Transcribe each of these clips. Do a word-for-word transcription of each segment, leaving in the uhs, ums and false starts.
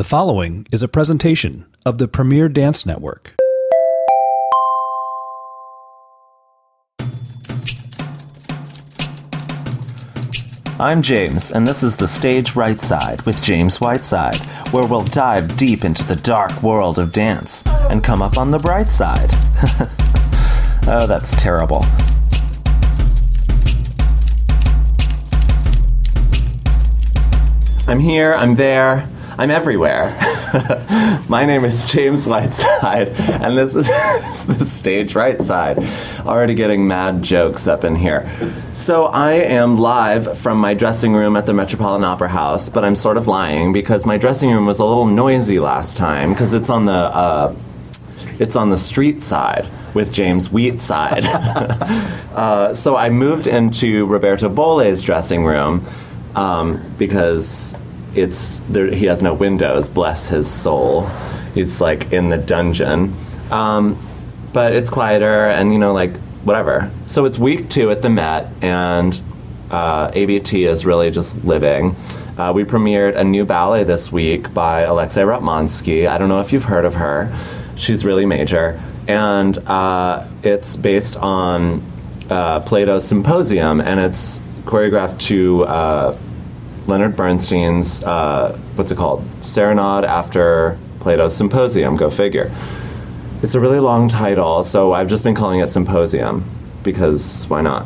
The following is a presentation of the Premier Dance Network. I'm James, and this is The Stage Right Side with James Whiteside, where we'll dive deep into the dark world of dance and come up on the bright side. Oh, that's terrible. I'm here, I'm there, I'm everywhere. My name is James Whiteside, and this is The Stage Right Side. Already getting mad jokes up in here. So I am live from my dressing room at the Metropolitan Opera House, but I'm sort of lying because my dressing room was a little noisy last time because it's on the uh, it's on the street side with James Wheatside. uh, so I moved into Roberto Bolle's dressing room um, because it's there, he has no windows, bless his soul. He's like in the dungeon. Um, but it's quieter and, you know, like, whatever. So it's week two at the Met, and uh, A B T is really just living. Uh, we premiered a new ballet this week by Alexei Ratmansky. I don't know if you've heard of her. She's really major. And uh, it's based on uh, Plato's Symposium, and it's choreographed to uh, Leonard Bernstein's, uh, what's it called? Serenade after Plato's Symposium, go figure. It's a really long title, so I've just been calling it Symposium, because why not?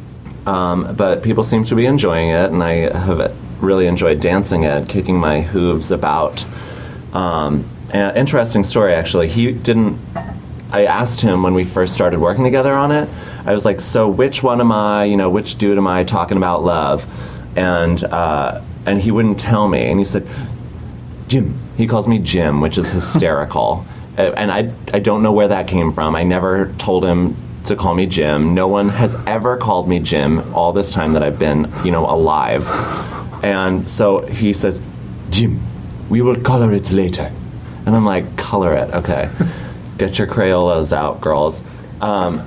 Um, but people seem to be enjoying it, and I have really enjoyed dancing it, kicking my hooves about. Um, and interesting story, actually. He didn't... I asked him when we first started working together on it, I was like, so which one am I, you know, which dude am I talking about love? And uh, and he wouldn't tell me, and he said, Jim. He calls me Jim, which is hysterical. And I, I don't know where that came from. I never told him to call me Jim. No one has ever called me Jim all this time that I've been, you know, alive. And so he says, Jim, we will color it later. And I'm like, color it, okay. Get your Crayolas out, girls. Um,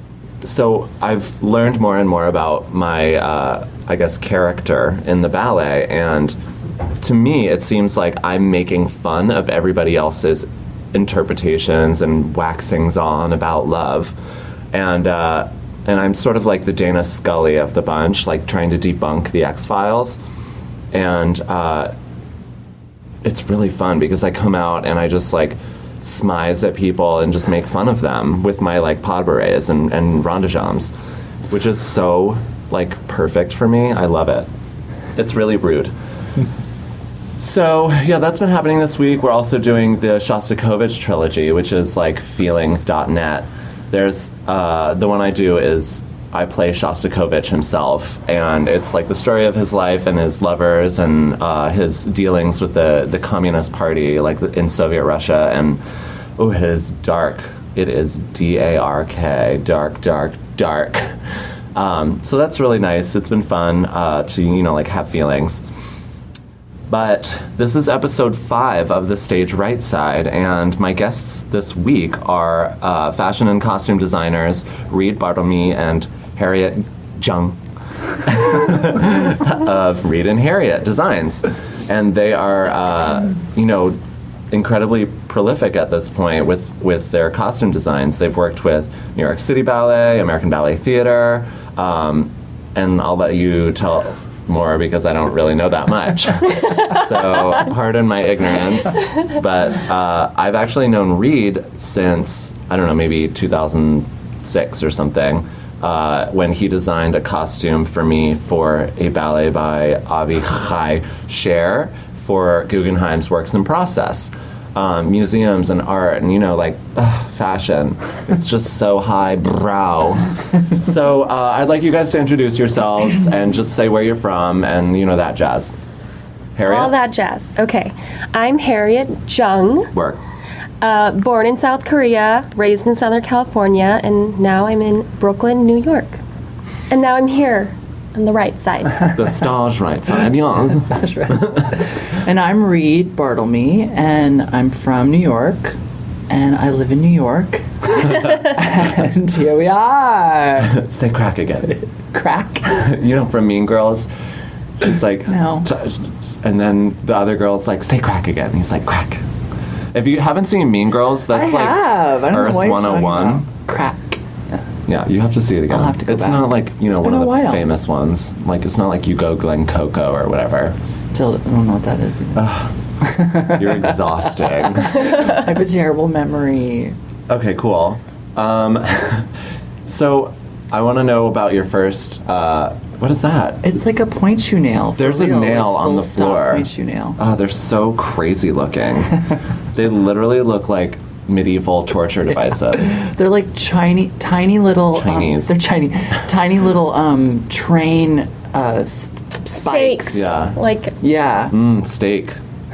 so I've learned more and more about my, uh, I guess, character in the ballet. And to me, it seems like I'm making fun of everybody else's interpretations and waxings on about love, and uh, and I'm sort of like the Dana Scully of the bunch, like trying to debunk the X-Files, and uh, it's really fun because I come out and I just like smize at people and just make fun of them with my like pod berets and, and rondagems, which is so like perfect for me. I love it. It's really rude. So, yeah, that's been happening this week. We're also doing the Shostakovich trilogy, which is like feelings dot net. There's, uh, the one I do is I play Shostakovich himself, and it's like the story of his life and his lovers and uh, his dealings with the, the Communist Party, like in Soviet Russia, and, oh, it is dark. It is D A R K, dark, dark, dark. Um, so that's really nice. It's been fun uh, to, you know, like have feelings. But this is episode five of The Stage Right Side, and my guests this week are uh, fashion and costume designers Reed Bartlemy and Harriet Jung of Reed and Harriet Designs. And they are, uh, you know, incredibly prolific at this point with, with their costume designs. They've worked with New York City Ballet, American Ballet Theater, um, and I'll let you tell more because I don't really know that much. So pardon my ignorance. But uh, I've actually known Reed since, I don't know, maybe two thousand six or something, uh, when he designed a costume for me for a ballet by Avichai Sher for Guggenheim's Works in Process. Um, museums and art and, you know, like, ugh, fashion. It's just so highbrow. So uh, I'd like you guys to introduce yourselves and just say where you're from and, you know, that jazz. Harriet? All that jazz. Okay. I'm Harriet Jung. Work. Uh, born in South Korea, raised in Southern California, and now I'm in Brooklyn, New York. And now I'm here on the right side. The stage right side, yes. Stage right. And I'm Reed Bartlemy, and I'm from New York, and I live in New York. And here we are. Say crack again. Crack. You know, from Mean Girls, He's like, No. t- and then the other girl's like, say crack again. He's like, crack. If you haven't seen Mean Girls, that's I like have. I don't Earth know what you're one oh talking one. about. Crack. Yeah, you have to see it again. I'll have to go it's back. not like, you know, It's one been of a the while. famous ones. Like, it's not like you go Glen Coco or whatever. Still, I don't know what that is either. You're exhausting. I have a terrible memory. Okay, cool. Um, so, I want to know about your first, uh, what is that? It's like a point shoe nail. for There's a real, nail like on the full-stop floor. Point shoe nail. Oh, they're so crazy looking. They literally look like medieval torture devices. They're like tiny, tiny little. Chinese. Um, they're tiny, tiny little um, train uh, s- spikes. Steaks. Yeah. Like, Yeah. Mmm, steak.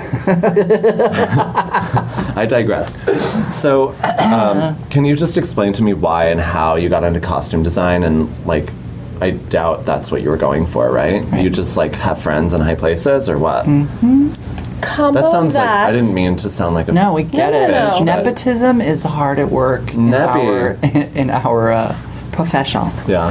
I digress. So, um, can you just explain to me why and how you got into costume design? And, like, I doubt that's what you were going for, right? You just, like, have friends in high places or what? combo That sounds of that. like, I didn't mean to sound like a... No, we get No, it. no, no. Nepotism is hard at work in Neppy. our in our uh, profession. Yeah.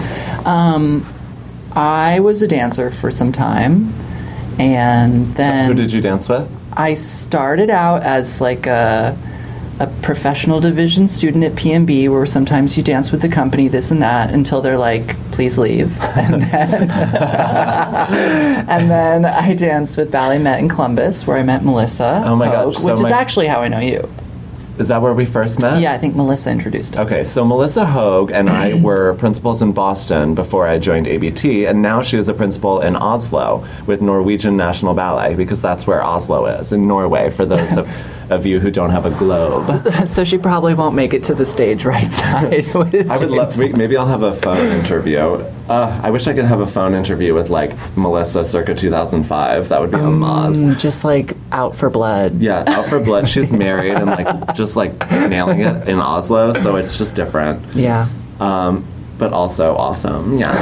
I was a dancer for some time, and then Who did you dance with? I started out as like a, a professional division student at P M B, where sometimes you dance with the company, this and that, until they're like, please leave. And then, and then I danced with Ballet Met in Columbus, where I met Melissa. Oh my God, Hogue, so which is my- actually how I know you. Is that where we first met? Yeah, I think Melissa introduced us. Okay, so Melissa Hogue and I were principals in Boston before I joined A B T, and now she is a principal in Oslo with Norwegian National Ballet, because that's where Oslo is, in Norway, for those of, of you who don't have a globe. So she probably won't make it to the stage right side. With I would love, James. maybe I'll have a phone interview. Uh, I wish I could have a phone interview with, like, Melissa circa two thousand five. That would be a moz. Mm, just like out for blood. Yeah, Out for Blood. She's married and, like, just, like, nailing it in Oslo, so it's just different. Yeah. Um, but also awesome. Yeah.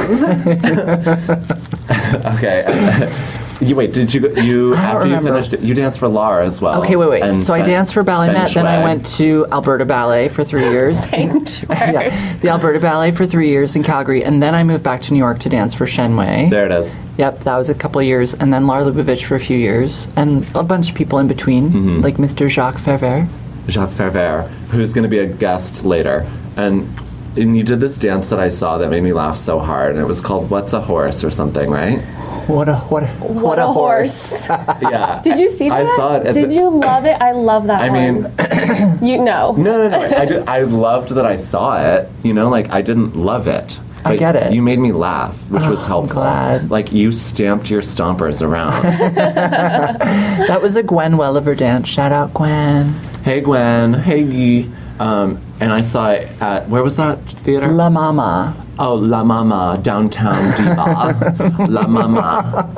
Okay. You wait. Did you you I don't after you remember. finished it? You danced for Laura as well. Okay, wait, wait. and So I Fen- danced for Ballet Feng Met, then I Shui. went to Alberta Ballet for three years. yeah, the Alberta Ballet for three years in Calgary, and then I moved back to New York to dance for Shenway. There it is. Yep, that was a couple of years, and then Lara Lubavitch for a few years, and a bunch of people in between, Mm-hmm. like Mister Jacques Ferver. Jacques Ferver, who's going to be a guest later, and. And you did this dance that I saw that made me laugh so hard, and it was called "What's a Horse" or something, right? What a what a what, what a horse! Yeah. Did you see that? I saw it. at Did the- you love it? I love that I one. mean, you know. no, no, no. I, did, I loved that I saw it. You know, like I didn't love it. I but get it. You made me laugh, which was Oh, I'm helpful. glad. Like you stamped your stompers around. That was a Gwen Welliver dance. Shout out Gwen. Hey Gwen. Hey Gee. Um, and I saw it at where was that theater? La Mama. Oh, La Mama, downtown diva. La Mama.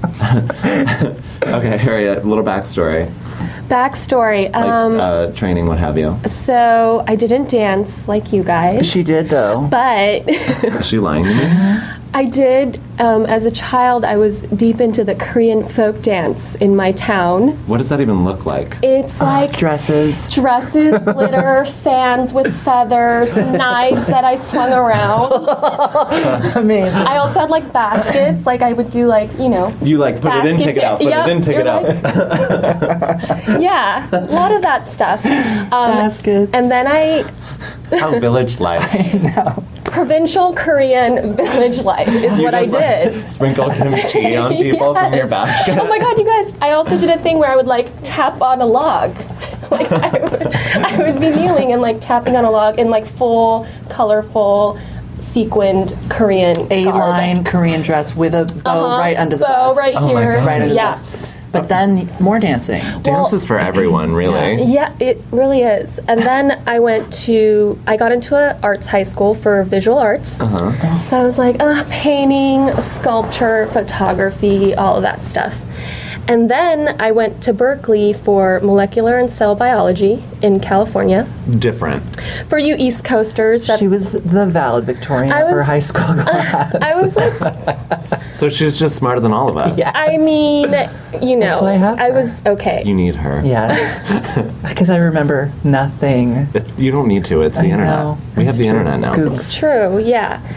Okay, Harriet. A little backstory, Backstory. like Um, uh, training, what have you. so I didn't dance like you guys, She did though. but Is she lying to me? I did. Um, as a child, I was deep into the Korean folk dance in my town. What does that even look like? It's like Dresses. dresses, glitter, fans with feathers, knives that I swung around. Amazing. I also had like baskets, like I would do like, you know. You like put it in, basket take it out, put Yep, it in, take it you're out. like- yeah, a lot of that stuff. Um, Baskets. And then I, How village life. provincial Korean village life is You what I just, like, did. sprinkle kimchi on people from your Yes. basket. Oh my god, you guys! I also did a thing where I would like tap on a log. Like I would, I would be kneeling and like tapping on a log in like full, colorful, sequined Korean garb. A-line Korean dress with a bow Uh-huh. right under the bow bust. right Oh my here. God. Right under yeah. the bust. But then more dancing. Dance is for everyone, really. Yeah, it really is. And then I went to, I got into an arts high school for visual arts. Uh-huh. So I was like, uh, painting, sculpture, photography, all of that stuff. And then I went to Berkeley for molecular and cell biology in California. Different. For you East Coasters, that She was the valedictorian I of her was- high school class. I was like, So she's just smarter than all of us. Yeah. I mean, you know, That's why I have her. was okay. You need her. Yes. Because I remember nothing. It- you don't need to. It's the I internet. know. We have It's the true. internet now. Google. It's true, yeah.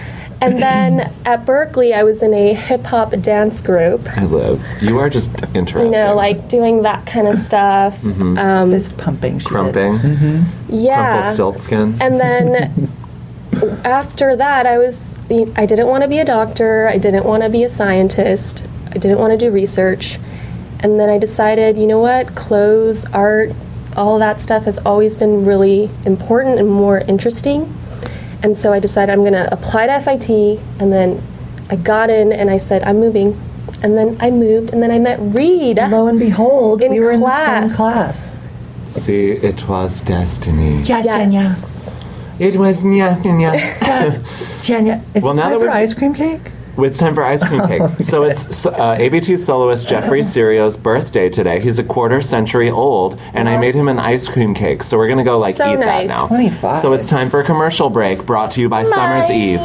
And then at Berkeley, I was in a hip hop dance group. I live. You are just interesting. You know, like doing that kind of stuff. Um, Fist pumping. She did. Crumping. yeah. Rumpelstiltskin. And then after that, I was, I didn't want to be a doctor. I didn't want to be a scientist. I didn't want to do research. And then I decided, you know what, clothes, art, all that stuff has always been really important and more interesting. And so I decided I'm going to apply to F I T, and then I got in and I said, I'm moving. And then I moved, and then I met Reed. Lo and behold, In we were class. in the same class. See, it was destiny. Yes, Yes. It was nya nya. Jenya. Jenya, is Well, it now time that for we've- ice cream cake? It's time for ice cream cake. So it's uh, A B T soloist Jeffrey Serio's birthday today. He's a quarter century old, and I made him an ice cream cake. So we're gonna go like So eat nice. that now. twenty-five. So it's time for a commercial break, brought to you by Summer's Eve.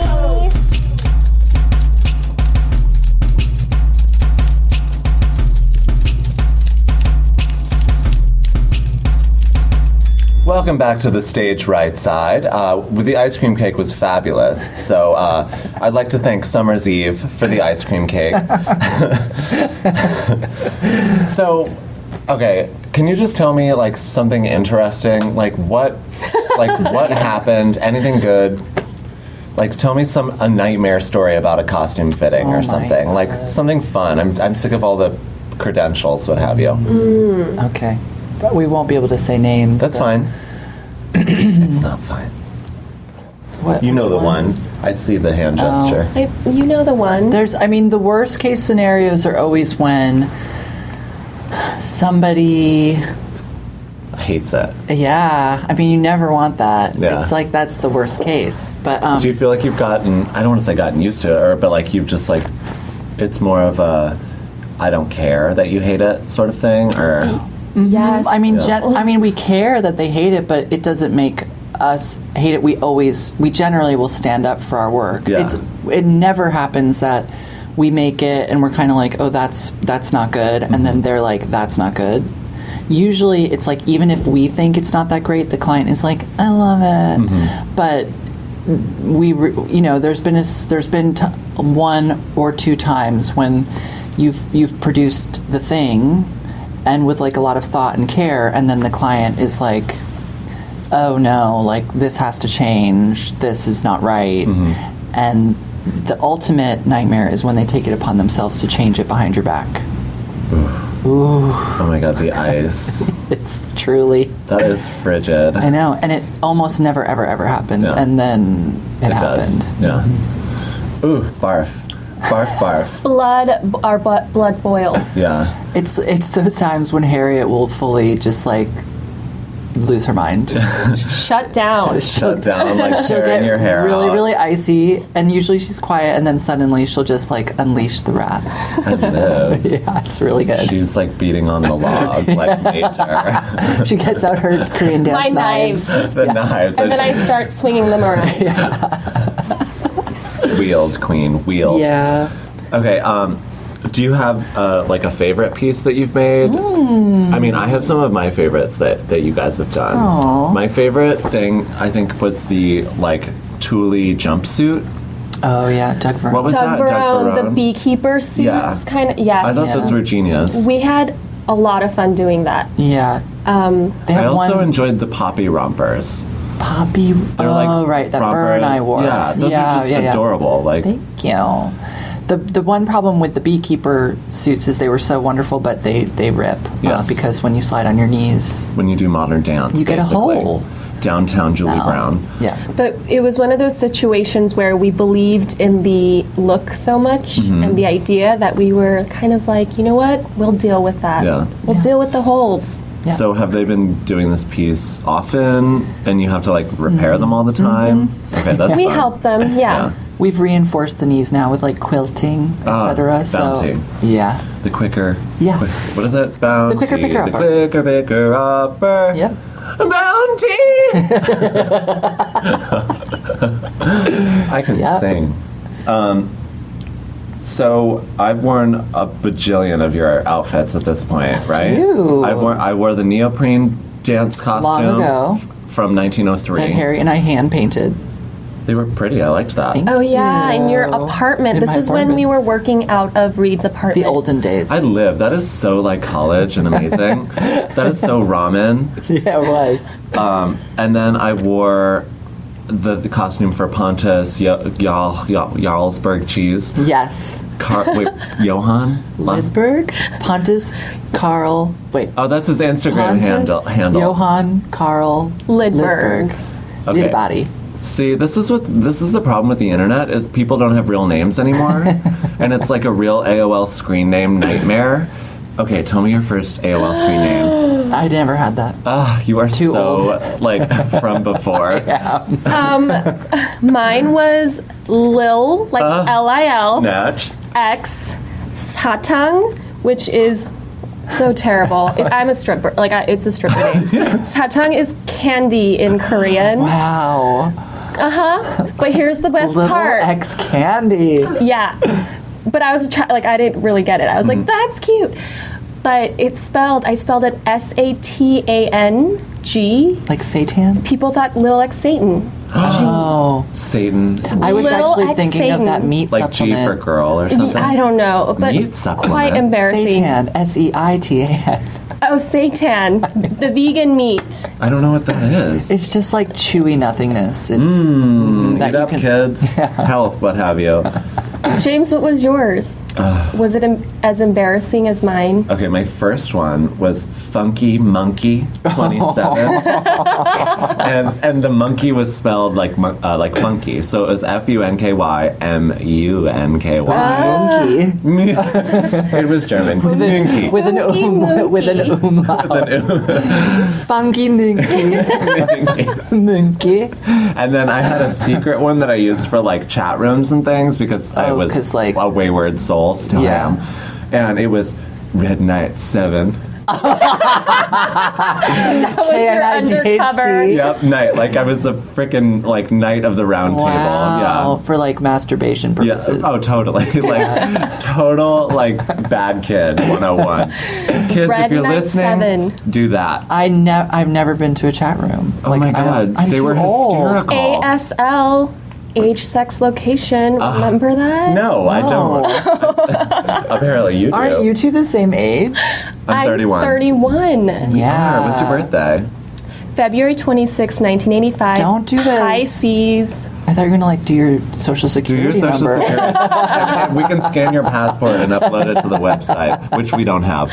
Welcome back to the stage right side. Uh, the ice cream cake was fabulous, so uh, I'd like to thank Summer's Eve for the ice cream cake. So, okay, can you just tell me like something interesting? Like what, like what happened? Anything good? Like tell me some a nightmare story about a costume fitting Oh my or something. God. Like something fun. I'm I'm sick of all the credentials, what have you. Okay. But we won't be able to say names. That's but- fine. It's not fine. What, You know the which one. I see the hand Oh. gesture. I, you know the one. There's, I mean, the worst case scenarios are always when somebody, Hates it. yeah, I mean, you never want that. Yeah. It's like that's the worst case. But um, Do you feel like you've gotten, I don't want to say gotten used to it, or but like you've just like, it's more of a, I don't care that you hate it sort of thing, or Yes. I mean, Yeah. gen- I mean, we care that they hate it, but it doesn't make us hate it. We always, we generally will stand up for our work. Yeah. It's, it never happens that we make it and we're kind of like, oh, that's that's not good, and then they're like, that's not good. Usually, it's like even if we think it's not that great, the client is like, I love it, but we, re- you know, there's been a, s- there's been t- one or two times when you've you've produced the thing, and with like a lot of thought and care, and then the client is like, oh no, like this has to change, this is not right. And the ultimate nightmare is when they take it upon themselves to change it behind your back. oh my god, the ice. It's truly, That is frigid. I know, and it almost never ever ever happens, Yeah. and then it, It happened. does. Yeah. Ooh, barf. Barf, barf. blood, our bu- blood boils. Yeah. It's it's those times when Harriet will fully just like lose her mind. Shut down. Shut down, like She'll tearing get your hair really, out. really icy, and usually she's quiet, and then suddenly she'll just like unleash the wrath. I live. Yeah, it's really good. She's like beating on the log like nature. She gets out her Korean dance My knives. knives. The knives. And then I that start swinging them around. she wheeled, queen, wheeled. Yeah. Okay, um, do you have uh, like a favorite piece that you've made? I mean, I have some of my favorites that, that you guys have done. Aw. My favorite thing, I think, was the like Thule jumpsuit. Oh yeah, Doug Verone. What was Doug that? Doug Verone, the Verone? beekeeper suits, Yeah. kind of. Yes. I thought Yeah. those were genius. we had a lot of fun doing that. Yeah. Um, they I have also one enjoyed the poppy rompers. poppy. They're oh like right, that rompers. burn I wore. Yeah, those yeah, are just yeah, yeah. adorable. Like, Thank you. The the one problem with the beekeeper suits is they were so wonderful, but they they rip Yes. uh, because when you slide on your knees, when you do modern dance, You get a basically. hole. Downtown Julie No. Brown. Yeah. But it was one of those situations where we believed in the look so much Mm-hmm. and the idea that we were kind of like, you know what? We'll deal with that. Yeah. We'll Yeah. deal with the holes. Yeah. So have they been doing this piece often, and you have to like repair them all the time? Okay, that's We fun. help them, yeah. Yeah. We've reinforced the knees now with like quilting, Ah, et cetera. So bounty. yeah. The quicker. Yes. quick- what is it? Bounty. quicker picker The upper. quicker picker upper. Yep. Bounty. I can Yep. sing. Um, so I've worn a bajillion of your outfits at this point, right? Phew. I've worn. I wore the neoprene dance costume ago. f- from nineteen oh three. That Harry and I hand painted. They were pretty. I liked that. Thank Oh yeah, in your you. apartment. In This my is when we apartment. were working out of Reed's apartment. The olden days. I live. That is so like college and amazing. That is so ramen. Yeah, it was. Um, and then I wore the, the costume for Pontus Jarl, Jarl, Jarlsberg cheese. Yes. Car- wait, Johan? Lisberg, Pontus, Carl. Wait. Oh, that's his Instagram Pontus, handle. handle. Johann, Carl, Lidberg. Okay. Lidbody. See, this is what this is the problem with the internet is people don't have real names anymore, and it's like a real A O L screen name nightmare. Okay, tell me your first A O L screen names. I never had that. Ah, you are Too so old. like from before. Mine was Lil, like Uh, L I L, Natch. X, Satang, which is so terrible. It, I'm a stripper. Like, I, it's a stripper name. Satang is candy in Korean. Wow. But here's the best Little part. X candy. Yeah. But I was a child, like, I didn't really get it. I was like, that's cute. But it's spelled, I spelled it S A T A N G. Like Satan? People thought Little X Satan. Oh. Satan. I was Little actually X thinking Satan. of that meat Like G supplement. for girl or something. I don't know, but Meat supplement. quite embarrassing. Seitan, S E I T A N. Oh, seitan, the vegan meat. I don't know what that is. It's just like chewy nothingness. It's Mm, that eat you up, can- kids. Health, what have you. James, what was yours? Was it em- as embarrassing as mine? Okay, my first one was Funky Monkey twenty-seven, and and the monkey was spelled like mon- uh, like funky, so it was F U N K Y M U N K Y. monkey It was German. Monkey. with an Funky um, with an monkey. umlaut. Funky monkey. Monkey. And then I had a secret one that I used for like chat rooms and things because I Oh, was 'cause, like- a wayward soul, still Yeah. am. And it was Red Knight seven. That was your K N I G H T. undercover. Yep, knight. Like I was a freaking like knight of the round Wow. table. For like masturbation Yeah. purposes. Yeah. Oh, totally. Like total like bad kid one oh one. Kids, Red if you're Knight listening, seven. do that. I ne- I've never been to a chat room. Oh my god, I'm they too were old. hysterical. A S L, age, sex, location. Remember that? No, I don't. Apparently you do. Aren't you two the same age? I'm thirty-one. thirty-one. Yeah. Ah, what's your birthday? February twenty-sixth, nineteen eighty-five. Don't do this. Pisces. I thought you were gonna like do your social Do security your social number. security. and, and we can scan your passport and upload it to the website, which we don't have.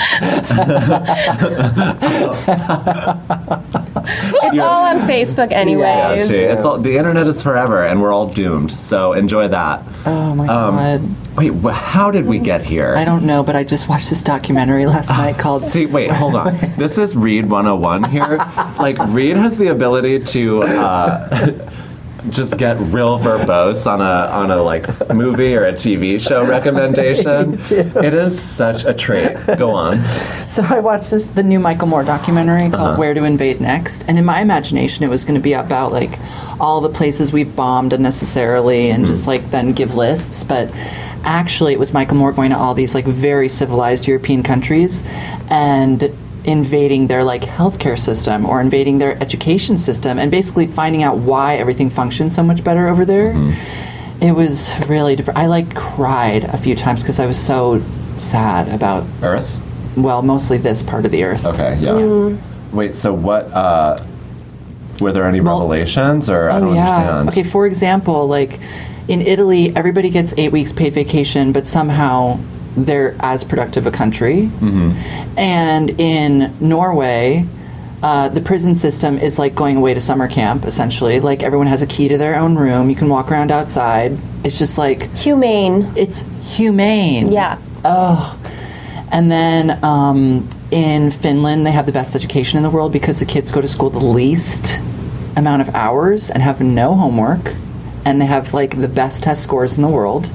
It's all on Facebook Yeah, anyways. see, it's all, the internet is forever, and we're all doomed. So enjoy that. Oh my Um, god. Wait, wh- how did we get here? I don't know, but I just watched this documentary last night called See, wait, hold on. This is Reed one oh one here. Like, Reed has the ability to uh, just get real verbose on a on a like movie or a T V show recommendation. It is such a trait. Go on. So I watched this the new Michael Moore documentary called Uh-huh. Where to Invade Next, and in my imagination it was going to be about like all the places we've bombed unnecessarily and just like then give lists, but actually it was Michael Moore going to all these like very civilized European countries and invading their like healthcare system or invading their education system and basically finding out why everything functions so much better over there. It was really dep- I like cried a few times because I was so sad about Earth? well, mostly this part of the earth. Okay, yeah. Mm. Wait, so what, uh, were there any Well- revelations or I Oh don't yeah. understand? Okay, for example, like in Italy, everybody gets eight weeks paid vacation, but somehow they're as productive a country. Mm-hmm. And in Norway, uh, the prison system is like going away to summer camp, essentially. Like everyone has a key to their own room. You can walk around outside. It's just like, Humane. it's humane. Yeah. Oh. And then um, in Finland, they have the best education in the world because the kids go to school the least amount of hours and have no homework. And they have like the best test scores in the world.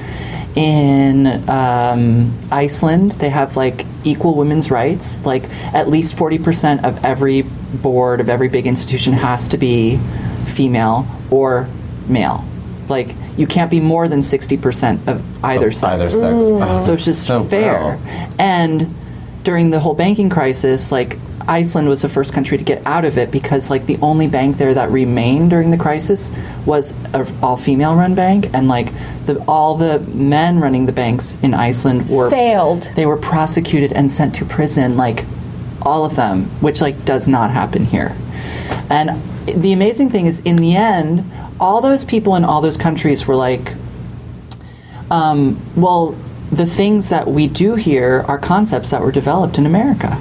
In um, Iceland, they have like equal women's rights. Like at least forty percent of every board of every big institution has to be female or male. Like you can't be more than sixty percent of either sex. Either sex. Oh, So it's just so fair. well. And during the whole banking crisis, like Iceland was the first country to get out of it because like the only bank there that remained during the crisis was a all-female run bank, and like the all the men running the banks in Iceland were Failed. They were prosecuted and sent to prison, like all of them, which like does not happen here. And the amazing thing is, in the end, all those people in all those countries were like, um, well, the things that we do here are concepts that were developed in America.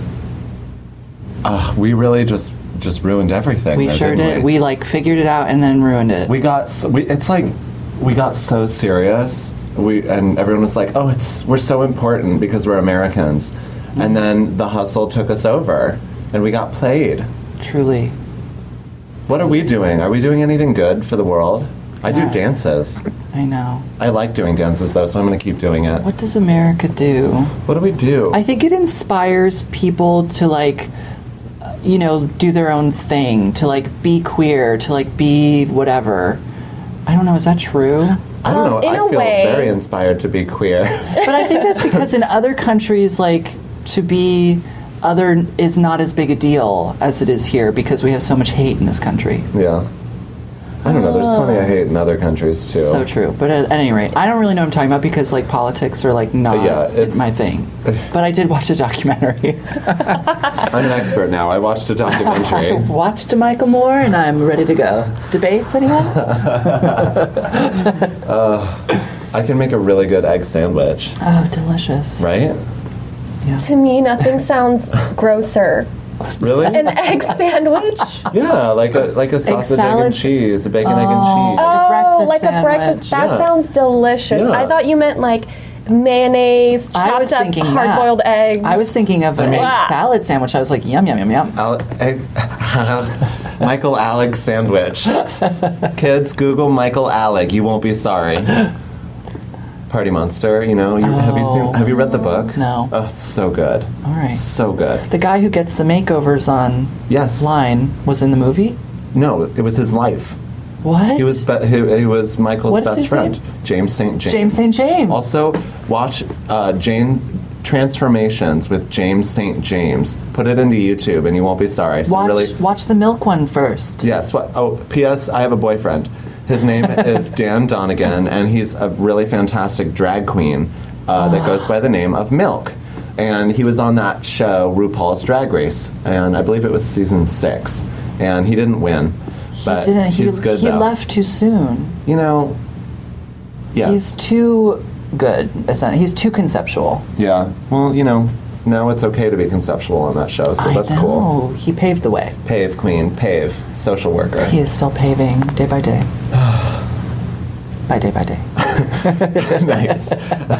Ugh, we really just just ruined everything. We though, sure didn't did. We? We like figured it out and then ruined it. we got s- we, it's like we got so serious. We and everyone was like, "Oh, it's we're so important because we're Americans," and then the hustle took us over, and we got played. Truly. What are we doing? Are we doing anything good for the world? I do Yeah. dances. I know. I like doing dances though, so I'm going to keep doing it. What does America do? What do we do? I think it inspires people to like, uh, you know, do their own thing, to like be queer, to like be whatever. I don't know, is that true? I don't know. Um, in I a feel way- very inspired to be queer. But I think that's because in other countries, like, to be other is not as big a deal as it is here because we have so much hate in this country. Yeah. I don't know. There's plenty of hate in other countries too. So true. But at, at any rate, I don't really know what I'm talking about because like politics are like not Yeah, it's- my thing. But I did watch a documentary. I'm an expert now. I watched a documentary. Watched Michael Moore and I'm ready to go. Debates, anyone? I can make a really good egg sandwich, Oh, delicious. right? To me, nothing sounds grosser. Really? An egg sandwich? Yeah, like a like a sausage, egg, salad? and cheese, a bacon, egg, and cheese. Oh, breakfast like a breakfast. sandwich. That Yeah. sounds delicious. Yeah. I thought you meant like mayonnaise, I chopped was up thinking hard-boiled that. eggs. I was thinking of an egg Wow. salad sandwich. I was like, yum, yum, yum, yum. Al- egg- Michael Alec sandwich. Kids, Google Michael Alec. You won't be sorry. Party Monster. You know. You, Have you seen? Have you read the book? No. Oh, it's so good. All right. So good. The guy who gets the makeovers on Yes. line was in the movie? No, it was his life. What? He was be- he, he was Michael's What is best his friend, name? James Saint James. James Saint James. Also, watch uh, Jane Transformations with James Saint James. Put it into YouTube, and you won't be sorry. So watch, really, watch the milk one first. yes. What? Oh, P S. I have a boyfriend. His name is Dan Donegan, and he's a really fantastic drag queen uh, that goes by the name of Milk. And he was on that show, RuPaul's Drag Race, and I believe it was season six. And he didn't win, but he didn't. He, he's good he though. left too soon. You know. Yes. He's too good. essen- He's too conceptual. Yeah. Well, you know, now it's okay to be conceptual on that show, so I that's know. cool. He paved the way. Pave Queen, Pave, social worker. He is still paving day by day. by day by day. Nice.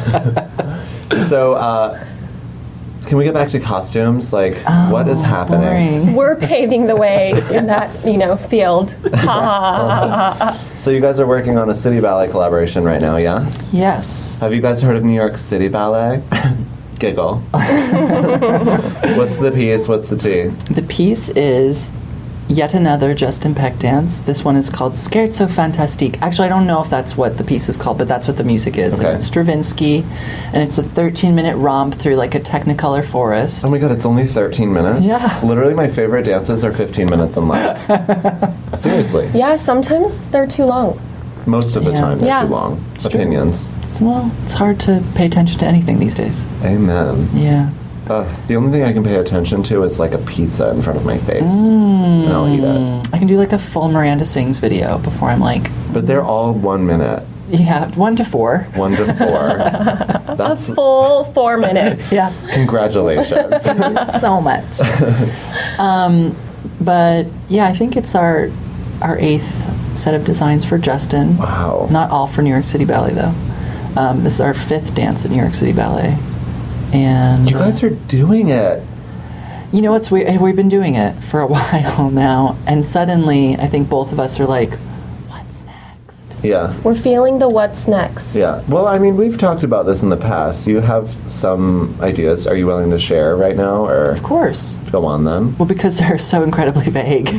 So, uh, can we get back to costumes? Like, what is happening? Oh, Boring. We're paving the way in that, you know, field. Ha ha ha ha ha. So, you guys are working on a City Ballet collaboration right now, yeah? Yes. Have you guys heard of New York City Ballet? Giggle. What's the piece? What's the tea? The piece is yet another Justin Peck dance. This one is called Scherzo Fantastique. Actually, I don't know if that's what the piece is called, but that's what the music is. Okay. And it's Stravinsky, and it's a thirteen-minute romp through like a Technicolor forest. Oh my god, it's only thirteen minutes? Yeah. Literally, my favorite dances are fifteen minutes and less. Seriously. Yeah, sometimes they're too long. Most of the Yeah. time, they're Yeah. too long. true. Opinions. So, well, it's hard to pay attention to anything these days. Amen. Yeah. Uh, the only thing I can pay attention to is like a pizza in front of my face, and I'll eat it. I can do like a full Miranda Sings video before I'm like, But they're all one minute, yeah, one to four. one to four. That's Full four minutes. Yeah. congratulations. So much. um, but yeah, I think it's our our eighth set of designs for Justin. Wow. Not all for New York City Ballet though. Um, this is our fifth dance at New York City Ballet, and You guys are doing it. you know what's weird? We've been doing it for a while now, and suddenly I think both of us are like, "What's next?" Yeah. We're feeling the what's next. Yeah. Well, I mean, we've talked about this in the past. You have some ideas. Are you willing to share right now, or Of course. go on then? Well, because they're so incredibly vague.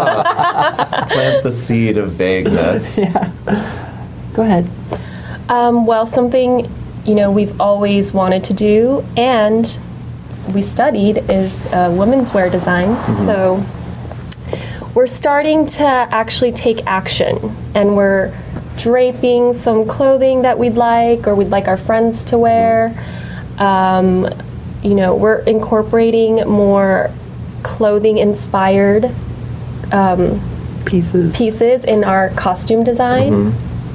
Plant the seed of vagueness. yeah. Go ahead. Um, well, something, you know, we've always wanted to do and we studied is uh, women's wear design. So we're starting to actually take action, and we're draping some clothing that we'd like or we'd like our friends to wear. Um, you know, we're incorporating more clothing inspired um, Pieces. pieces in our costume design.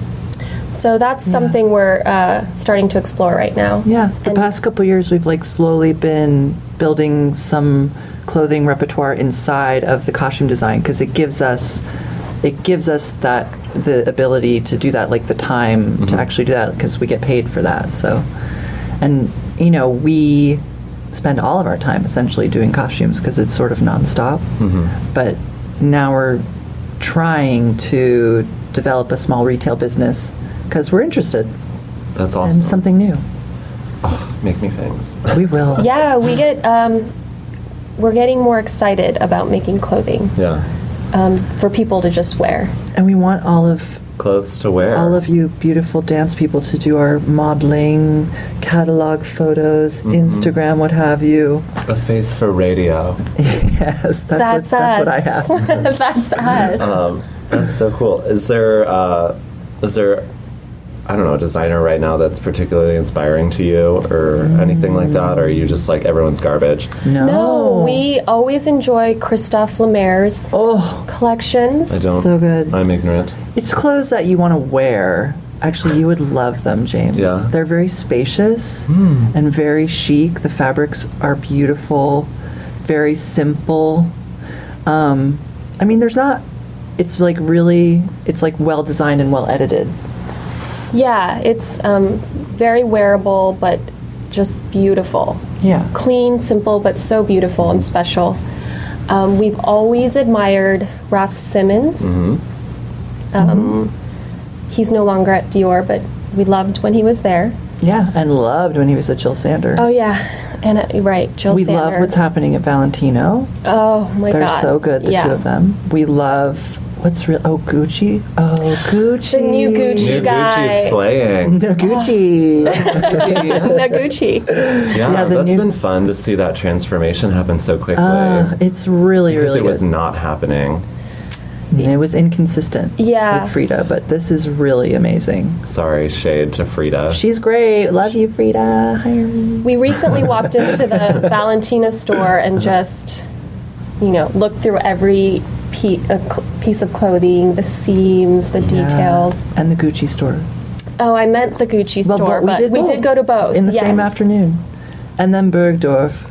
So that's something we're uh, starting to explore right now. Yeah, the And- past couple years we've like slowly been building some clothing repertoire inside of the costume design because it gives us it gives us that the ability to do that, like the time to actually do that because we get paid for that. So, and you know, we spend all of our time essentially doing costumes because it's sort of nonstop. But now we're trying to develop a small retail business because we're interested That's awesome. in something new. Make me things. We will. Yeah, we get, um, we're getting more excited about making clothing Yeah. um, for people to just wear. And we want all of Clothes to wear. all of you beautiful dance people to do our modeling, catalog photos, Instagram, what have you. A face for radio. Yes, that's, That's what that's what I us. have. That's us. Um, that's so cool. Is there, uh, is there, I don't know, a designer right now that's particularly inspiring to you or anything like that? Or are you just like everyone's garbage? No. no, we always enjoy Christophe Lemaire's Oh, collections. I don't. So good. I'm ignorant. it's clothes that you want to wear. Actually, you would love them, James. Yeah. They're very spacious and very chic. The fabrics are beautiful, very simple. Um, I mean, there's not, it's like really, it's like well designed and well edited. Yeah, it's um, very wearable, but just beautiful. Yeah. Clean, simple, but so beautiful and special. Um, we've always admired Ralph Simmons. Um, he's no longer at Dior, but we loved when he was there. Yeah, and loved when he was at Jill Sander. Oh yeah, and uh, right, Jill we Sander. love what's happening at Valentino. Oh my They're god, so good, the yeah. two of them. We love what's real. Oh, Gucci. Oh, Gucci. The new Gucci. New guy. Gucci's slaying. No, Gucci. Naguchi. Yeah, Yeah, the that's new- been fun to see that transformation happen so quickly. Uh, it's really, because really it was good. not happening. It was inconsistent Yeah. with Frida, but this is really amazing. Sorry, shade to Frida. She's great. Love you, Frida. Hire me. We recently walked into the Valentina store and just, you know, looked through every pe- uh, cl- piece of clothing, the seams, the details. Yeah. And the Gucci store. Oh, I meant the Gucci Well, store, but but we both did go to both in the yes. same afternoon. And then Bergdorf.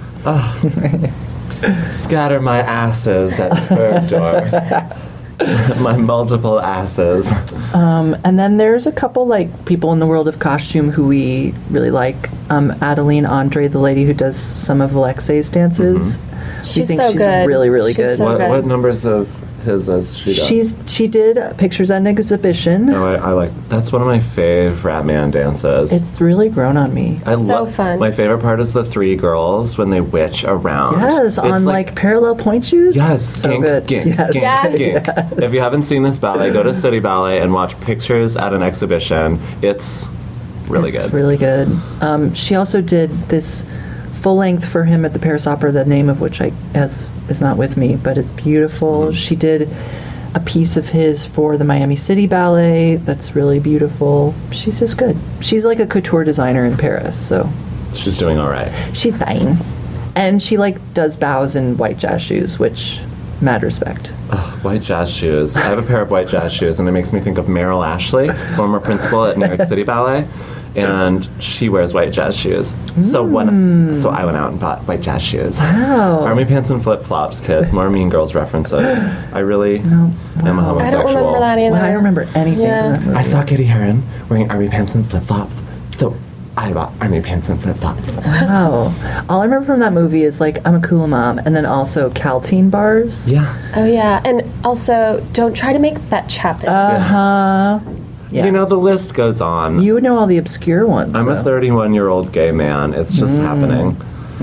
Scatter my asses at Bergdorf. My multiple asses. Um, and then there's a couple like people in the world of costume who we really like. Um, Adeline Andre, the lady who does some of Alexei's dances. We She's think so she's good. really, really She's good. so What, good. what numbers of his has she done? She's she did pictures at an exhibition. Oh, I, I like. That's one of my fave Ratman dances. It's really grown on me. I So love- fun. My favorite part is the three girls when they witch around. Yes, It's on like, parallel point shoes. Yes, so gink, good. gink, yes. gink, Yes. gink. If you haven't seen this ballet, go to City Ballet and watch Pictures at an Exhibition. It's really it's good. really good. Um, she also did this full length for him at the Paris Opera, the name of which I has is not with me, but it's beautiful. Mm-hmm. She did a piece of his for the Miami City Ballet that's really beautiful. She's just good. She's like a couture designer in Paris, so She's doing all right. she's fine. And she like does bows in white jazz shoes, which mad respect. Ugh, white jazz shoes. I have a pair of white jazz shoes, and it makes me think of Meryl Ashley, former principal at New York City Ballet. And she wears white jazz shoes. So when so I went out and bought white jazz shoes. Wow. Army pants and flip flops, kids. More Mean Girls references. I really am a Wow. I homosexual. don't remember that either. Well, I don't remember anything Yeah. from that movie. I saw Katie Heron wearing army pants and flip flops, so I bought army pants and flip flops. Wow. All I remember from that movie is like I'm a cool mom, and then also Caltine bars. Yeah. Oh yeah, and also don't try to make fetch happen. Uh huh. Yeah. You know, the list goes on. You would know all the obscure ones. I'm a though. thirty-one-year-old gay man. It's just happening.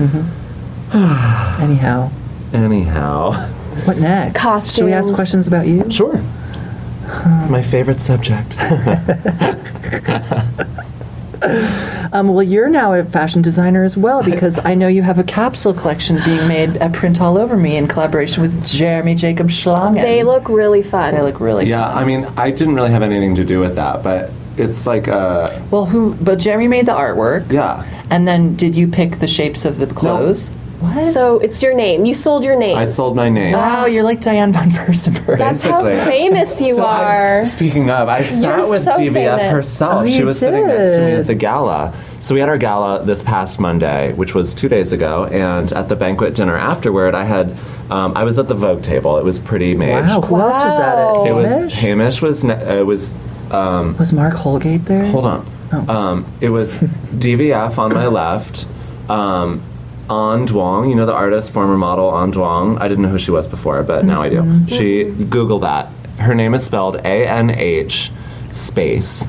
Anyhow, Anyhow. what next? Should we ask Costumes. questions about you? Sure. My favorite subject. Um, well, you're now a fashion designer as well, because I know you have a capsule collection being made at Print All Over Me in collaboration with Jeremy Jacob Schlangen. They look really fun. They look really Yeah, fun. I mean, I didn't really have anything to do with that, but it's like a Well, who? But Jeremy made the artwork. yeah. And then did you pick the shapes of the clothes? What? So it's your name. You sold your name. I sold my name. Wow, you're like Diane von Furstenberg. That's how basically. famous you So I- are. speaking of, I sat You're with so D V F famous. herself. Oh, she you was sitting next to me did. at the gala. So we had our gala this past Monday, which was two days ago, and at the banquet dinner afterward, I had um, I was at the Vogue table. It was pretty made. Wow, who else was at it? Wow. It was Hamish? Hamish was ne- it was um, Was Mark Holgate there? hold on. Oh. Um, it was D V F on my left. Um, An Duong, you know the artist, former model An Duong. I didn't know who she was before, but now I do. Mm-hmm. She Google that. Her name is spelled A N H space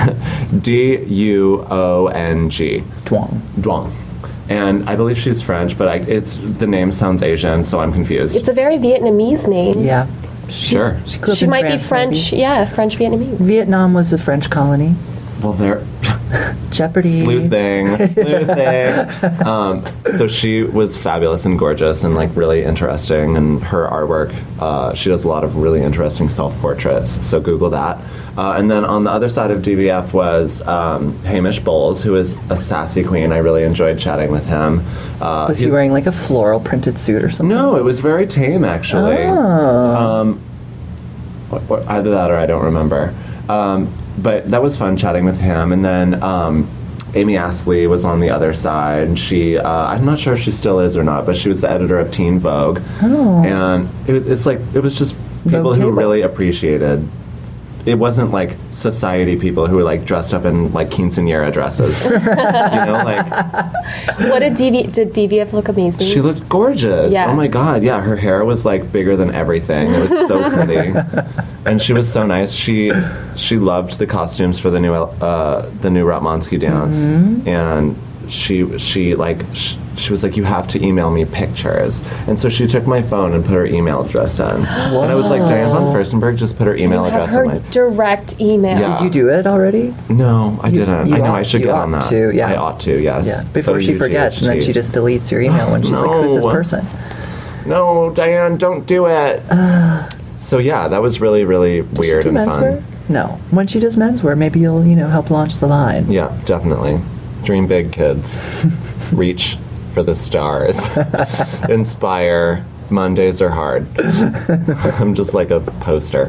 D U O N G. Duong. Duong. And I believe she's French, but I, it's the name sounds Asian, so I'm confused. It's a very Vietnamese name. Yeah. Sure. She, grew up She in might be France, French. maybe. Yeah, French Vietnamese. Vietnam was a French colony. well, they're Jeopardy. sleuthing, sleuthing. um, so she was fabulous and gorgeous and like really interesting, and her artwork. Uh, she does a lot of really interesting self-portraits. So Google that. Uh, and then on the other side of D V F was um, Hamish Bowles, who is a sassy queen. I really enjoyed chatting with him. Uh, Was he he's- wearing like a floral printed suit or something? No, it was very tame actually. Oh. Um, or- or either that or I don't remember. Um, but that was fun chatting with him. And then um, Amy Astley was on the other side. And she, uh, I'm not sure if she still is or not, but she was the editor of Teen Vogue. Oh. And it was, it's like, it was just people Vogue who table. really appreciated. It wasn't like society people who were like dressed up in like quinceanera dresses. you know, like What did D V did D V F look amazing? she looked gorgeous. Yeah. Oh my god, yeah. Her hair was like bigger than everything. It was so pretty, and she was so nice. She she loved the costumes for the new uh, the new Ratmansky dance, Mm-hmm. and she she like sh- she was like, you have to email me pictures, and so she took my phone and put her email address in, and I was like, Diane von Furstenberg, just put her email have address her in my. direct email. Yeah. Did you do it already? No, I You- didn't. you I know ought- I should you get ought on that. to, yeah. I ought to. Yes. Yeah. Before she O U G H T. forgets, and then she just deletes your email when she's like, "Who's this No. person?" No, Diane, don't do it. So yeah, that was really, really weird Do and menswear? fun. No. When she does menswear, maybe you'll you know help launch the line. Yeah, definitely. Dream big, kids. Reach for the stars. Inspire. Mondays are hard. I'm just like a poster.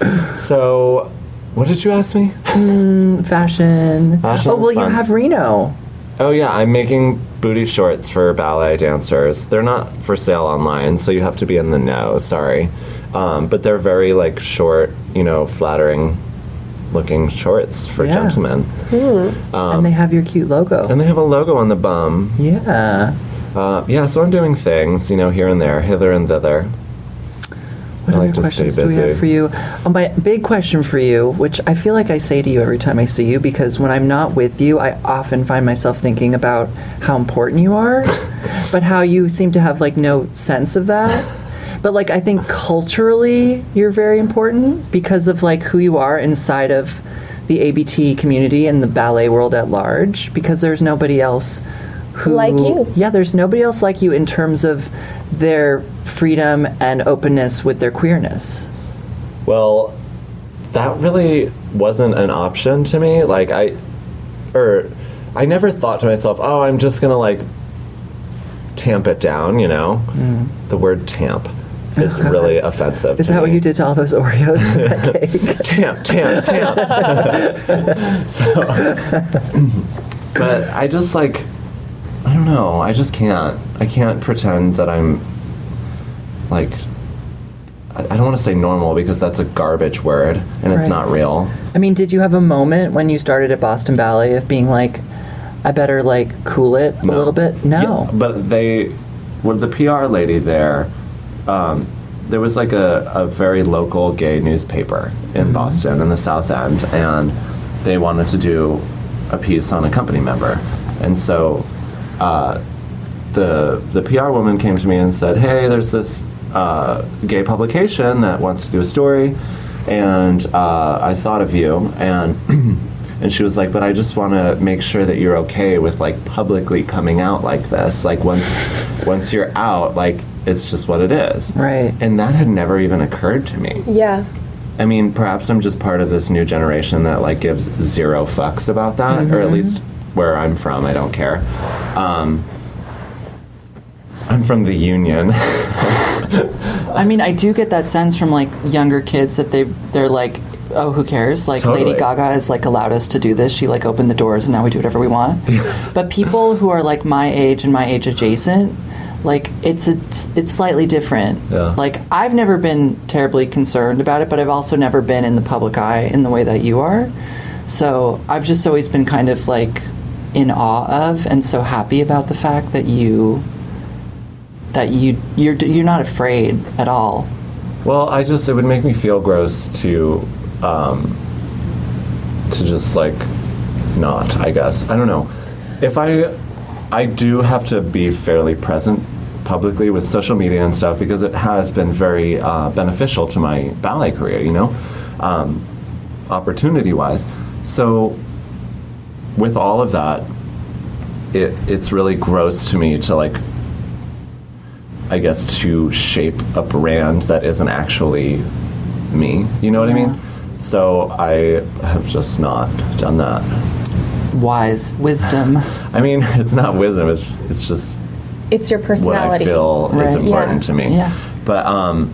So, what did you ask me? Fashion. Fashion oh is well, you fun. have Reno. Oh yeah, I'm making booty shorts for ballet dancers. They're not for sale online, so you have to be in the know. Sorry, um, but they're very like short, you know, flattering looking shorts for Yeah. gentlemen. and they have your cute logo. And they have a logo on the bum. Yeah. Uh, yeah, so I'm doing things, you know, here and there, hither and thither. What I other like to stay questions do we busy. have for you? Oh, my big question for you, which I feel like I say to you every time I see you, because when I'm not with you, I often find myself thinking about how important you are, but how you seem to have like no sense of that. But like I think culturally you're very important because of like who you are inside of the A B T community and the ballet world at large, because there's nobody else who Like you. Yeah, there's nobody else like you in terms of their freedom and openness with their queerness. Well, that really wasn't an option to me. Like, I, or I never thought to myself, oh, I'm just gonna like tamp it down, you know? The word tamp is Oh, God. really offensive. Is to that what me. you did to all those Oreos with that cake? Tamp, tamp, tamp. so, but I just like, I don't know. I just can't. I can't pretend that I'm like. I I don't want to say normal because that's a garbage word and it's Right. not real. I mean, did you have a moment when you started at Boston Ballet of being like, I better like cool it a No. little bit? No. Yeah, but they, with the P R lady there, um, there was like a, a very local gay newspaper in Mm-hmm. Boston in the South End, and they wanted to do a piece on a company member, and so uh, the the P R woman came to me and said, "Hey, there's this uh, gay publication that wants to do a story, and uh, I thought of you." And And she was like, but I just want to make sure that you're okay with like publicly coming out like this. Like once once you're out, like it's just what it is. Right. And that had never even occurred to me. Yeah. I mean, perhaps I'm just part of this new generation that like gives zero fucks about that, mm-hmm. or at least where I'm from, I don't care. Um, I'm from the Union. I mean, I do get that sense from like younger kids that they they're like, oh, who cares? Like Totally. Lady Gaga has like allowed us to do this. She like opened the doors and now we do whatever we want. But people who are like my age and my age adjacent, like it's a, it's slightly different. Yeah. Like I've never been terribly concerned about it, but I've also never been in the public eye in the way that you are. So I've just always been kind of like in awe of and so happy about the fact that you that you you're you're not afraid at all. Well, I just, it would make me feel gross to, um, to just like not, I guess. I don't know. If I, I do have to be fairly present publicly with social media and stuff because it has been very uh, beneficial to my ballet career, you know, um, opportunity-wise. So with all of that, it it's really gross to me to like, I guess, to shape a brand that isn't actually me. You know what Yeah. I mean? So I have just not done that. Wise wisdom. I mean, it's not wisdom. It's it's just It's your what I personality. feel is Right. important Yeah. to me. Yeah. But um,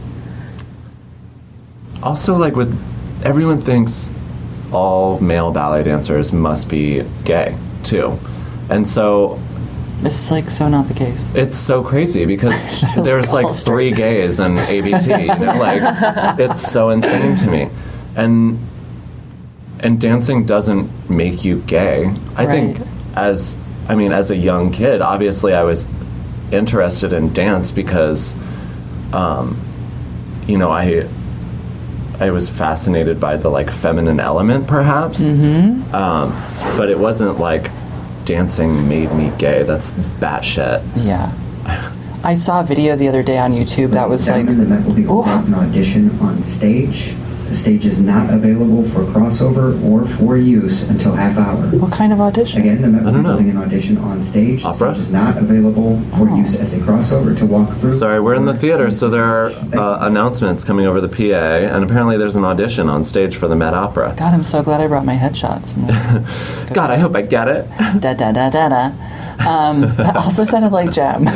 also, like with everyone thinks all male ballet dancers must be gay too, and so It's like so not the case. it's so crazy because there's like all three straight. gays in A B T. You know, like it's so insane to me, and and dancing doesn't make you gay. I think Right. as I mean, as a young kid, obviously I was interested in dance because, um, you know, I I was fascinated by the like feminine element, perhaps. Mm-hmm. Um, but it wasn't like dancing made me gay. That's batshit. Yeah. I saw a video the other day on YouTube that was like, Diamond, that will be oh, an audition on stage. The stage is not available for crossover or for use until half hour. what kind of audition? Again, the Met will I be don't know. holding an audition on stage. The Opera? stage is not available for Oh. use as a crossover to walk through. Sorry, we're in the theater, so there are uh, announcements coming over the P A, and apparently there's an audition on stage for the Met Opera. God, I'm so glad I brought my headshots. God, I hope I get it. da da da da da. Um, that also sounded like Gem.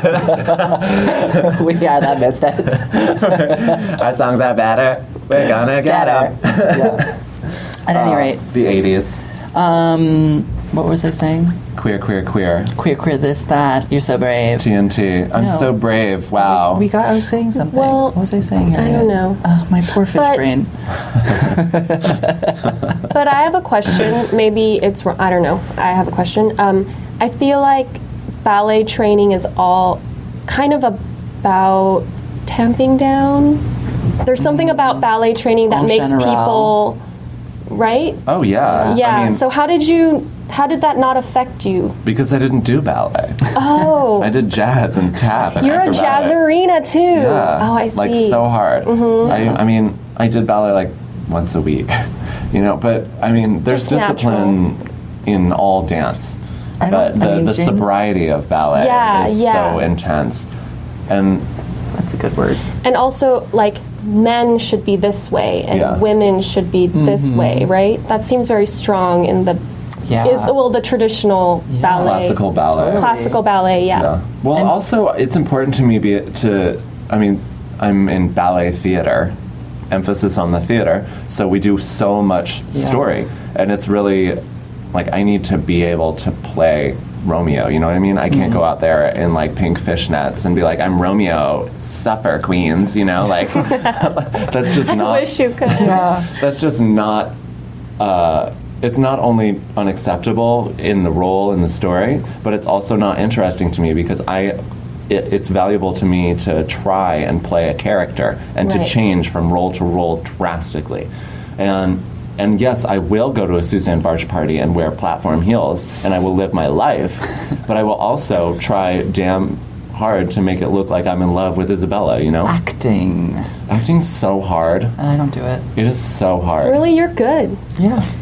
we are the Misfits. Our songs are better. We're gonna get Better. them. Yeah. At any rate, The eighties. um, what was I saying? Queer, queer, queer. Queer, queer, this, that. You're so brave. T N T. I'm No. so brave. Wow. We got. I was saying something. Well, what was I saying? I Harriet? don't know. Oh, my poor fish But- brain. But I have a question. Maybe it's wrong. I don't know. I have a question. Um, I feel like ballet training is all kind of about tamping down. There's something about ballet training that En makes general. people, right? Oh, yeah. Yeah. I mean, so how did you? How did that not affect you? because I didn't do ballet. Oh, I did jazz and tap and you're a acrobatic. jazzerina too. Yeah. Oh, I see. Like so hard. Mm-hmm. I, I mean, I did ballet like once a week, you know. But I mean, there's Just discipline in all dance, I but don't- I the mean, the James- sobriety of ballet Yeah, is yeah. so intense, and That's a good word. And also, like, men should be this way and Yeah. women should be this Mm-hmm. way, right? That seems very strong in the Yeah. is well the traditional Yeah. ballet, classical ballet. Totally. classical ballet, yeah. Yeah. Well, And- also, it's important to me be to. I mean, I'm in ballet theater, emphasis on the theater. So we do so much Yeah. story, and it's really like I need to be able to play Romeo. You know what I mean? I can't Mm-hmm. go out there in like pink fishnets and be like, "I'm Romeo, suffer, queens." You know, like that's just I not. wish you could. Yeah. That's just not. Uh, it's not only unacceptable in the role in the story, but it's also not interesting to me because I. It, it's valuable to me to try and play a character and Right. to change from role to role drastically, and and yes, I will go to a Suzanne Barch party and wear platform heels, and I will live my life, but I will also try damn hard to make it look like I'm in love with Isabella. You know, Acting. acting's so hard. I don't do it. It is so hard. Really, you're good. Yeah.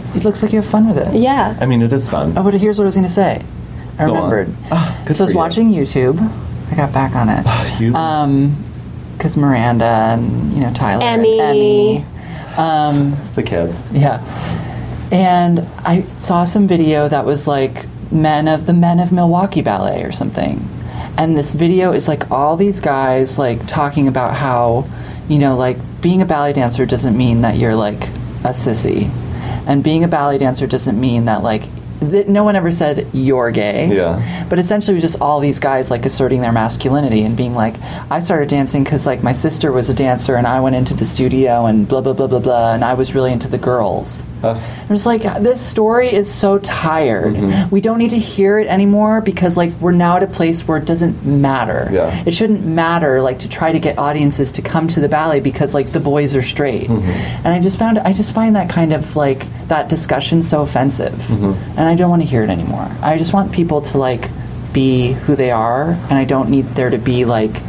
It looks like you have fun with it. Yeah. I mean, it is fun. Oh, but here's what I was going to say. I Go on. remembered. Ah, good so I was for you. watching YouTube. I got back on it. You- Um, because Miranda and, you know, Tyler Emmy. and Emmy. Um, the kids. yeah. And I saw some video that was like men of the Men of Milwaukee Ballet or something. And this video is like all these guys like talking about how, you know, like being a ballet dancer doesn't mean that you're like a sissy. And being a ballet dancer doesn't mean that like th- no one ever said you're gay. Yeah. But essentially it was just all these guys like asserting their masculinity and being like, I started dancing because like my sister was a dancer and I went into the studio and blah blah blah blah blah and I was really into the girls. Uh, I'm just like, this story is so tired. Mm-hmm. We don't need to hear it anymore because like we're now at a place where it doesn't matter. Yeah. It shouldn't matter like to try to get audiences to come to the ballet because like the boys are straight. Mm-hmm. And I just found I just find that kind of like that discussion so offensive. Mm-hmm. And I don't want to hear it anymore. I just want people to like be who they are and I don't need there to be like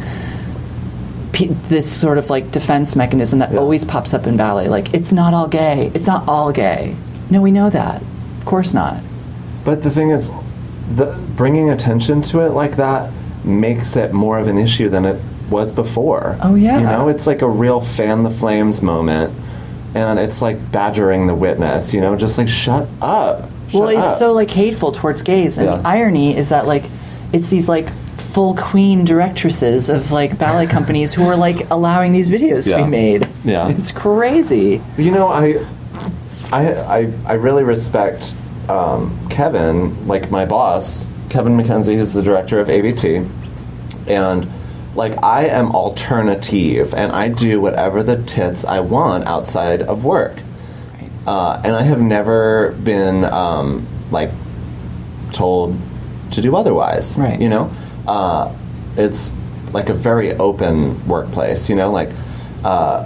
P- this sort of like defense mechanism that Yeah. always pops up in ballet. Like, it's not all gay. It's not all gay. No, we know that. Of course not. But the thing is, the bringing attention to it like that makes it more of an issue than it was before. Oh, yeah. You know, it's like a real fan the flames moment, and it's like badgering the witness. You know, just like shut up. Shut Well, it's up. so like hateful towards gays, and Yeah. the irony is that like it's these like full queen directresses of like ballet companies who are like allowing these videos to Yeah. be made. Yeah. It's crazy. You know, I, I, I, I really respect um, Kevin, like my boss, Kevin McKenzie, who's the director of A B T, and like I am alternative, and I do whatever the tits I want outside of work, uh, and I have never been um, like told to do otherwise. Right. You know, uh, it's like a very open workplace. You know, like. Uh,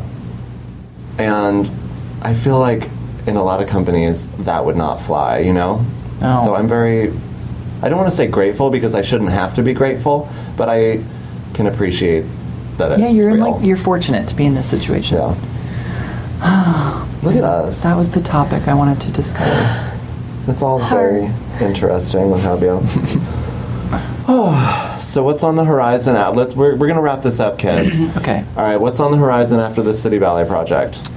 And I feel like in a lot of companies that would not fly, you know? Oh. So I'm very, I don't want to say grateful because I shouldn't have to be grateful, but I can appreciate that it's Yeah, you're in real. like you're fortunate to be in this situation. Yeah. Look at us. That was the topic I wanted to discuss. It's all very interesting, what have you. Oh, so what's on the horizon? Out? Let's. We're, we're gonna wrap this up, kids. Okay. All right. What's on the horizon after the City Ballet project?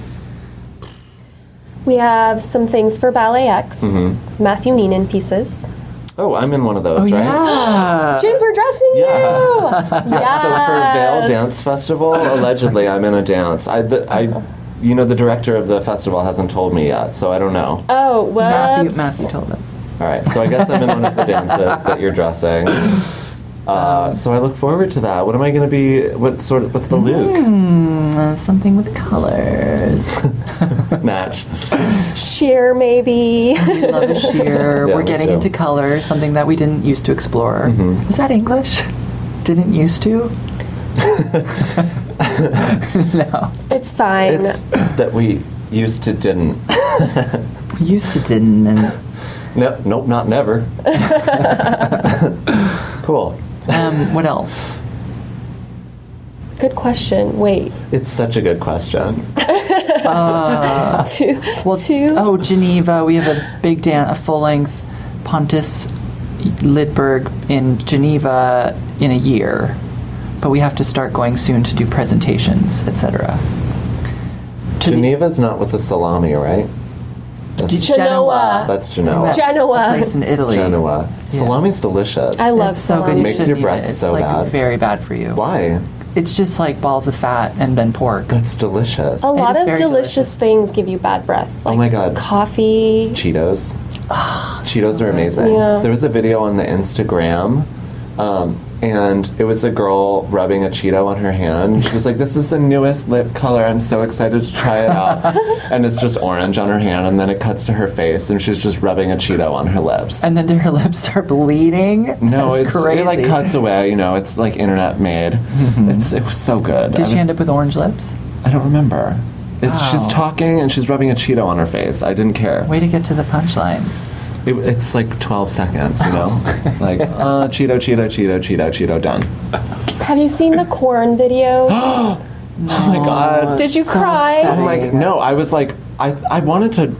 We have some things for Ballet X, Mm-hmm. Matthew Neenan pieces. Oh, I'm in one of those, Oh right? yeah. James, we're dressing Yeah. you! Yes. So for Vale Dance Festival, allegedly I'm in a dance. I, the, I, you know, the director of the festival hasn't told me yet, so I don't know. Oh, whoops. Matthew, Matthew told us. All right, so I guess I'm in one of the dances that you're dressing. Uh, so I look forward to that. What am I going to be? What sort of? What's the look? Mm, uh, something with colors. Match. Sheer, maybe. We love a sheer. Yeah, We're me getting too. into color, something that we didn't used to explore. Mm-hmm. Is that English? Didn't used to? No. It's fine. It's that we used to didn't. Used to didn't. And, Nope, nope, not never. Cool. um, what else? Good question. Wait. It's such a good question. Two. Well, two. oh, Geneva. We have a big dance, a full-length Pontus Lidberg in Geneva in a year, but we have to start going soon to do presentations, et cetera. To the- Geneva's not with the salami, right? That's, Genoa. that's Genoa. That's Genoa. a place in Italy. Genoa. Salami's delicious. I love It's so good. salami. You Makes shouldn't your eat breath it. It's so like bad. very bad for you. Why? It's just like balls of fat and then pork. That's delicious. A lot is of very delicious, delicious. things give you bad breath. Like Oh my God. Coffee. Cheetos. Cheetos so are good. amazing. Yeah. There was a video on the Instagram, um, and it was a girl rubbing a Cheeto on her hand. She was like, "This is the newest lip color. I'm so excited to try it out." And it's just orange on her hand, and then it cuts to her face, and she's just rubbing a Cheeto on her lips. And then do her lips start bleeding? no, That's it's crazy. it like cuts away. You know, it's like internet made. It's it was so good. Did I she was- end up with orange lips? I don't remember. It's she's Wow. talking and she's rubbing a Cheeto on her face. I didn't care. Way to get to the punchline. It, it's like twelve seconds, you know? like, uh, Cheeto, Cheeto, Cheeto, Cheeto, Cheeto, done. Have you seen the corn video? Oh my god. Did you So cry? Oh my, upsetting. no, I was like, I, I wanted to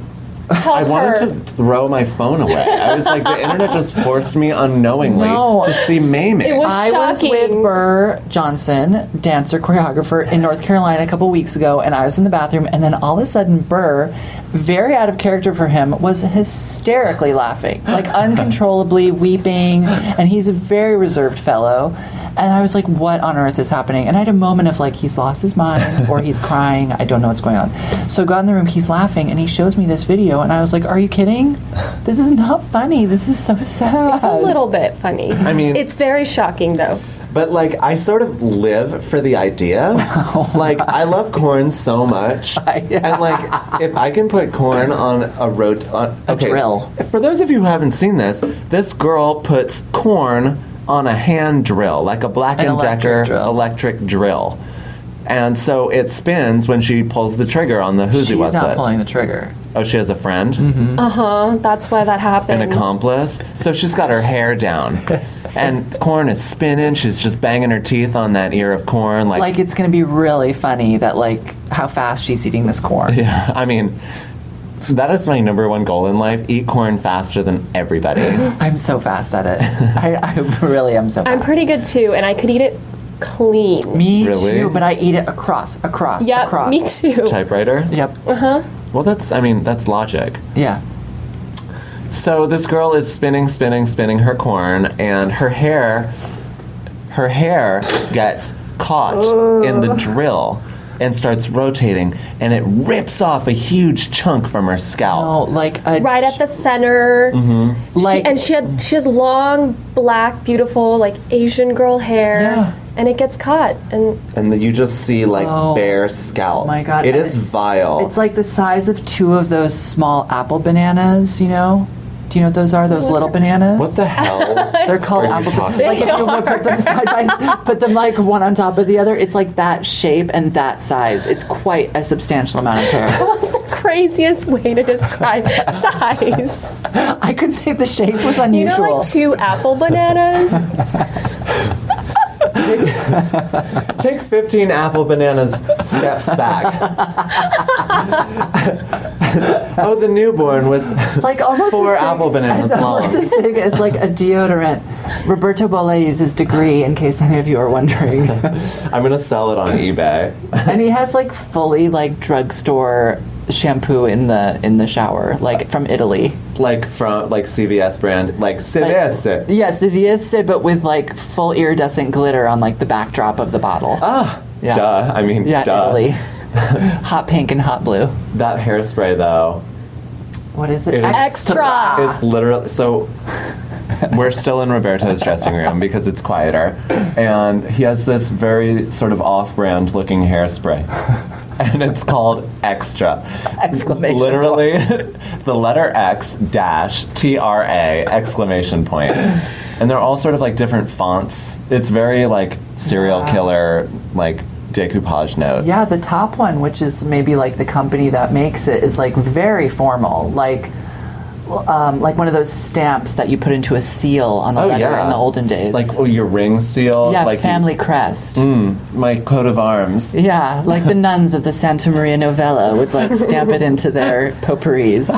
Help I wanted her. to throw my phone away. I was like, the internet just forced me unknowingly No. to see Mamie. It was I was shocking. with Burr Johnson, dancer, choreographer, in North Carolina a couple weeks ago, and I was in the bathroom, and then all of a sudden, Burr, very out of character for him, was hysterically laughing, like uncontrollably weeping, and he's a very reserved fellow. And I was like, what on earth is happening? And I had a moment of like, he's lost his mind, or he's crying, I don't know what's going on. So I got in the room, he's laughing, and he shows me this video, and I was like, are you kidding? This is not funny, this is so sad. It's a little bit funny. I mean- it's very shocking though. But like, I sort of live for the idea. Like, I love corn so much, and like, if I can put corn on a rot, on, A okay, drill. For those of you who haven't seen this, this girl puts corn on a hand drill, like a Black An and electric Decker drill. electric drill, and so it spins when she pulls the trigger on the Who's She's What's not It. pulling the trigger. Oh, she has a friend, Uh-huh. That's why that happened. an accomplice. So she's got her hair down, and corn is spinning. She's just banging her teeth on that ear of corn, like, Like, it's going to be really funny that, like, how fast she's eating this corn. yeah. I mean, that is my number one goal in life: eat corn faster than everybody. I'm so fast at it. I, I really am so fast. I'm pretty good too, and I could eat it clean. Me Really? too, but I eat it across, across, Yep, across. me too. Typewriter. Yep. Well, that's. I mean, that's logic. Yeah. So this girl is spinning, spinning, spinning her corn, and her hair, her hair gets caught in the drill and starts rotating, and it rips off a huge chunk from her scalp. Oh, like a Right at the center. Mm-hmm. like She, and she had she has long, black, beautiful, like Asian girl hair. Yeah. And it gets caught. And And then you just see like Oh. bare scalp. my God. It And is it- vile. It's like the size of two of those small apple bananas, you know? Do you know what those are? Those little bananas? What the hell? They're called are you apple talking bananas. Like if you would put them side by side, put them like one on top of the other, it's like that shape and that size. It's quite a substantial amount of hair. what's the craziest way to describe size? I couldn't think the shape was You unusual. know, like two apple bananas? Take fifteen apple bananas steps back. Oh, the newborn was like almost four as big, apple bananas as, long. almost as big as like a deodorant. Roberto Bolle uses Degree, in case any of you are wondering, I'm gonna sell it on eBay. and he has like fully like drugstore shampoo in the in the shower, like from Italy. Like from like C V S brand, like C V S. Yeah, C V S, but with like full iridescent glitter on like the backdrop of the bottle. Ah, Yeah. duh. I mean, Yeah, duh. Italy. Hot pink and hot blue. That hairspray though, What is it? It is- Extra. it's literally so. We're still in Roberto's dressing room because it's quieter, and he has this very sort of off-brand looking hairspray, and it's called Extra. Exclamation Literally, the letter X dash T R A exclamation point, and they're all sort of like different fonts. It's very like serial killer like decoupage note. Yeah, the top one, which is maybe like the company that makes it, is like very formal, like um, like one of those stamps that you put into a seal on a Oh letter yeah, in the olden days. like oh, your ring seal. yeah, like family crest. Mm, my coat of arms. Yeah, like the nuns of the Santa Maria Novella would like stamp it into their potpourris.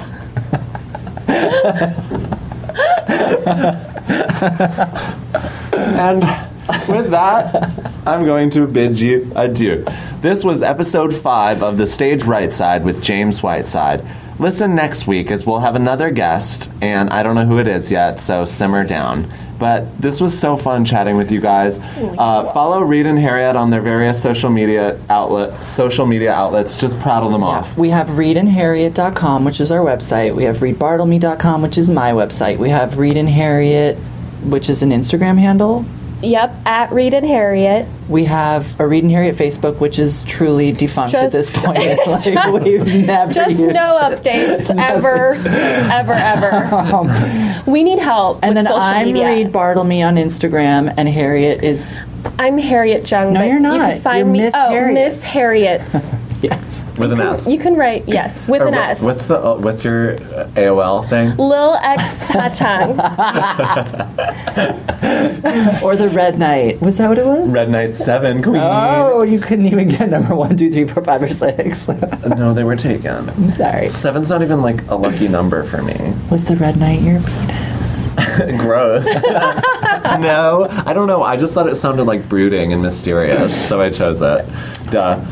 And with that, I'm going to bid you adieu. This was episode five of The Stage Right Side with James Whiteside. Listen next week as we'll have another guest, and I don't know who it is yet, so simmer down. But this was so fun chatting with you guys. Uh, follow Reed and Harriet on their various social media outlet social media outlets. Just prattle them off. We have reed and harriet dot com, which is our website. We have reed bartlemy dot com, which is my website. We have Reed and Harriet, which is an Instagram handle. Yep, at Reed and Harriet. We have a Reed and Harriet Facebook, which is truly defunct at this Just- point. Like, just- we've never Just used no it. updates ever, ever, ever. We need help And with then social I'm media. Reed Bartlemy on Instagram, and Harriet is I'm Harriet Jung. No, but you're You not. can find You're me. Miss oh, Harriet. Miss Harriet's Yes. With an S. You can write yes with Or an what- S. What's the uh, what's your uh, A O L thing? Lil X Satang. Or the Red Knight. Was that what it was? Red Knight Seven Queen. Oh, you couldn't even get number one, two, three, four, five, or six. No, they were taken. I'm sorry. Seven's not even like a lucky number for me. Was the Red Knight your penis? Gross. No, I don't know. I just thought it sounded like brooding and mysterious, so I chose it. Duh.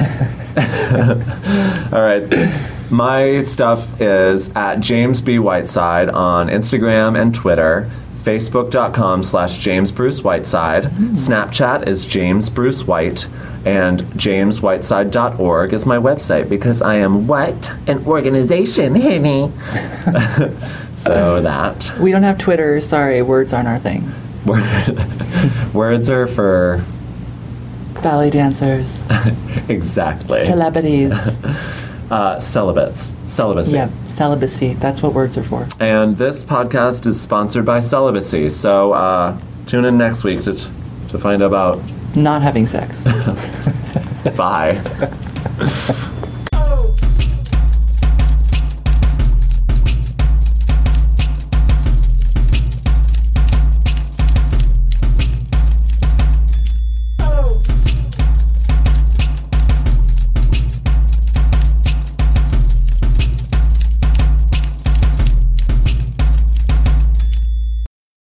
All right. My stuff is at James B. Whiteside on Instagram and Twitter. Facebook.com slash James Bruce Whiteside. Snapchat is James Bruce White. And james whiteside dot org is my website because I am what? An organization, honey. So that. We don't have Twitter. Sorry, words aren't our thing. Words are for... Ballet dancers, Exactly. celebrities. uh, celibates. Celibacy. Yeah, celibacy. That's what words are for. And this podcast is sponsored by Celibacy. So uh, tune in next week to, to find out about... Not having sex. Bye.